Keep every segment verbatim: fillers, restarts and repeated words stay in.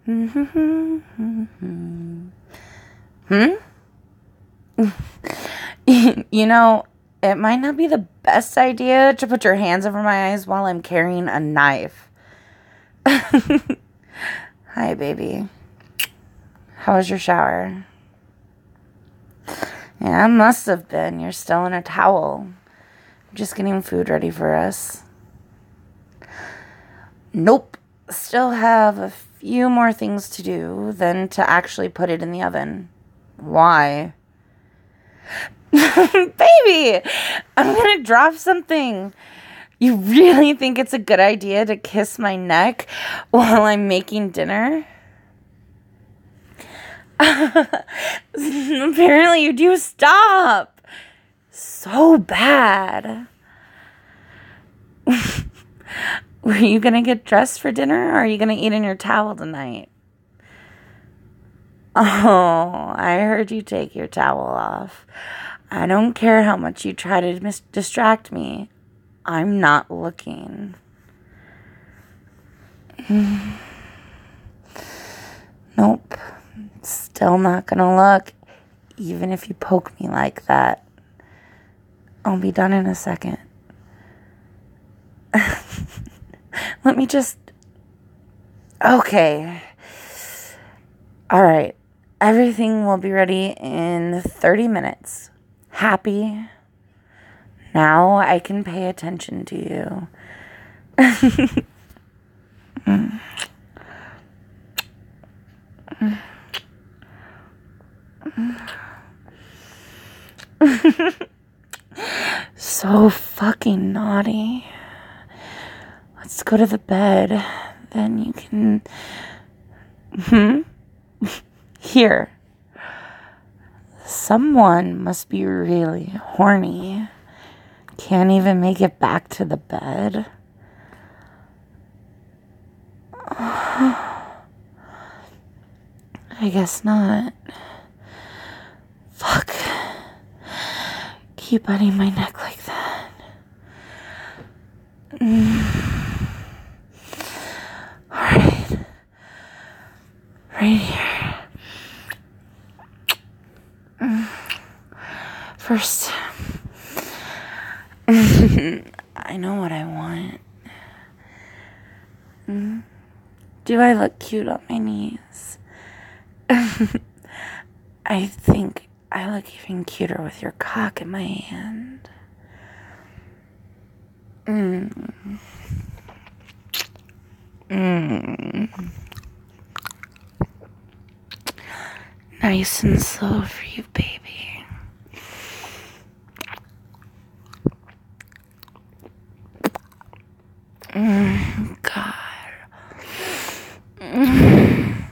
Hmm? You know, it might not be the best idea to put your hands over my eyes while I'm carrying a knife. Hi, baby. How was your shower? Yeah, it must have been. You're still in a towel. Just getting food ready for us. Nope. Still have a few more things to do than to actually put it in the oven. Why? Baby, I'm gonna drop something. You really think it's a good idea to kiss my neck while I'm making dinner? Apparently you do. Stop. So bad. Were you gonna get dressed for dinner, or are you gonna eat in your towel tonight? Oh, I heard you take your towel off. I don't care how much you try to mis- distract me. I'm not looking. Nope. Still not gonna look, even if you poke me like that. I'll be done in a second. Let me just... Okay. Alright. Everything will be ready in thirty minutes. Happy? Now I can pay attention to you. mm. So fucking naughty. Let's go to the bed. Then you can... Hmm? Here. Someone must be really horny. Can't even make it back to the bed. I guess not. Fuck. Keep biting my neck like that. Mm. Alright. Right here. Mm. First, I know what I want. Mm. Do I look cute on my knees? I think I look even cuter with your cock in my hand. Mm. Mm. Nice and slow for you, baby. Mm, God. Mm.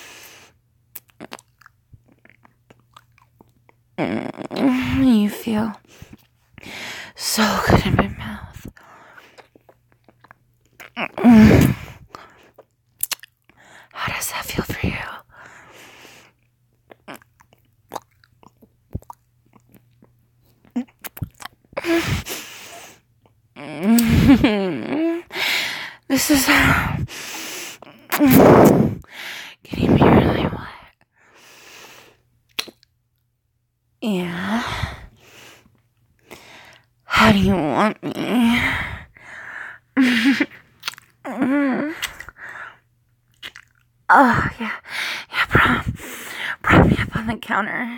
Mm. You feel so good in my mouth. Mm. How does that feel for you? This is getting me really wet. Yeah. How do you want me? Oh, yeah. Yeah, prop, prop me up on the counter.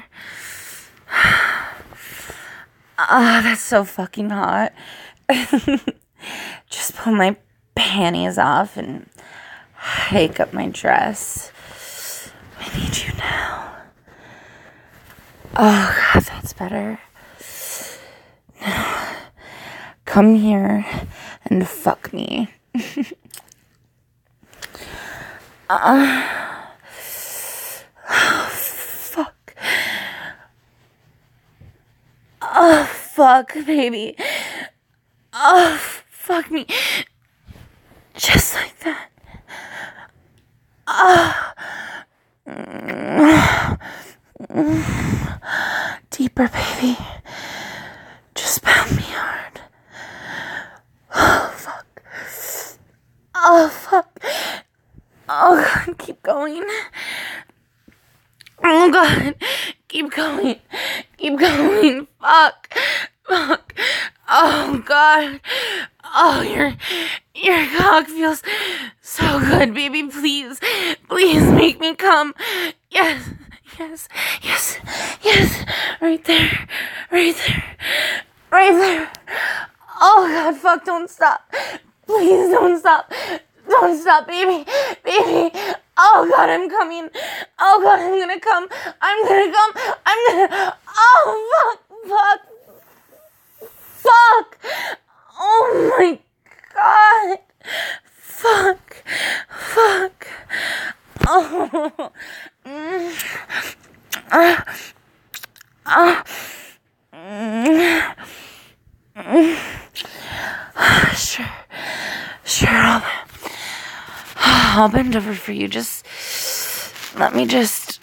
Oh, that's so fucking hot. Just pull my panties off and hike up my dress. I need you now. Oh, God, that's better. Now, come here and fuck me. uh, oh, fuck. Oh, fuck, baby. Oh, fuck me. Just like that. Oh. Deeper, baby. Just pound me hard. Oh, fuck. Oh, fuck. Oh, God, keep keep going. Oh, God. Keep going. Keep going. Fuck. Fuck. Oh, God. Oh, your, your cock feels so good, baby. Please. Please make me come. Yes. Yes. Yes. Yes. Right there. Right there. Right there. Oh, God. Fuck. Don't stop. Please don't stop. Don't stop, baby. Baby. Oh, God, I'm coming. Oh, God, I'm gonna come. I'm gonna come. I'm gonna... Oh, fuck. Fuck. Fuck. Oh, my God. Fuck. Fuck. Oh. Mm. Uh. Uh. Mm. Mm. Sure. Sure, I'll... I'll bend over for you. Just let me just.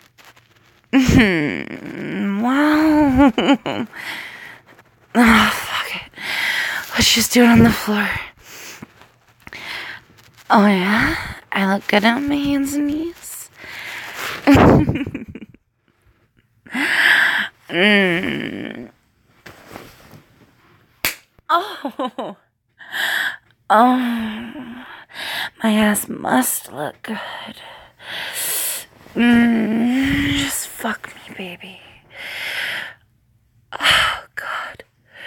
Wow. Oh, fuck it. Let's just do it on the floor. Oh, yeah? I look good on my hands and knees. mm. Oh. Oh. My ass must look good. Mm, just fuck me, baby. Oh, God.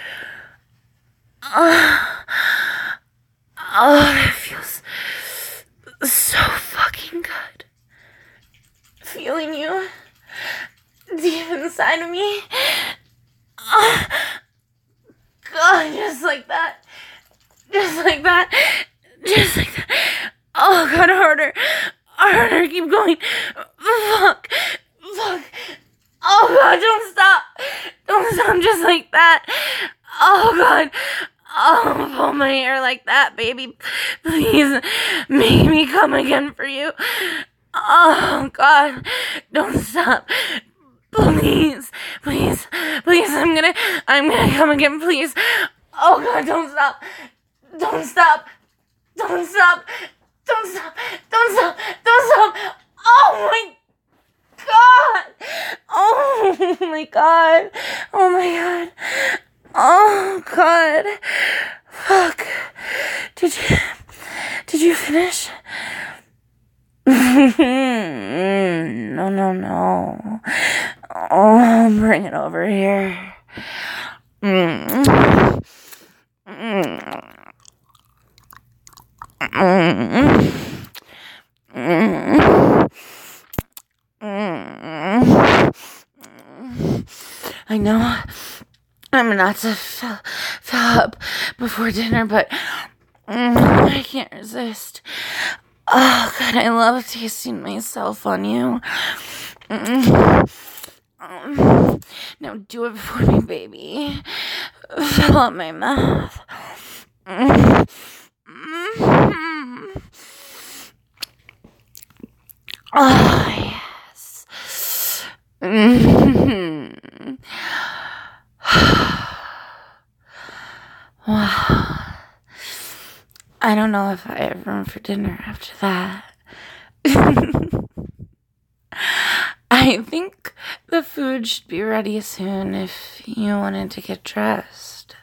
Oh, oh, that feels so fucking good. Feeling you deep inside of me. Oh, God, just like that. Just like that. Just like that. Oh, God, harder. Harder. Keep going. Fuck. Fuck. Oh, God, don't stop. Don't stop just like that. Oh, God. Oh, pull my hair like that, baby. Please make me come again for you. Oh, God. Don't stop. Please. Please. Please. I'm gonna, I'm gonna come again, please. Oh, God, don't stop. Don't stop. Don't stop. Don't stop. Don't stop. Don't stop. Oh, my God. Oh, my God. Oh, my God. Oh, God. Fuck. Did you, did you finish? No, no, no. Oh, bring it over here. Mm. Mm. Mm. Mm. Mm. I know I'm not to fill, fill up before dinner, but mm, I can't resist. Oh, God, I love tasting myself on you. Mm. Um, now do it for me, baby. Fill up my mouth. Mm. Mm. Oh, yes. Mm. Wow. I don't know if I have room for dinner after that. I think the food should be ready soon if you wanted to get dressed.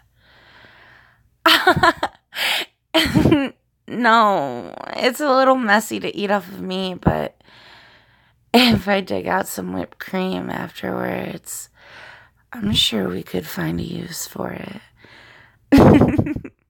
No, it's a little messy to eat off of me, but if I dig out some whipped cream afterwards, I'm sure we could find a use for it.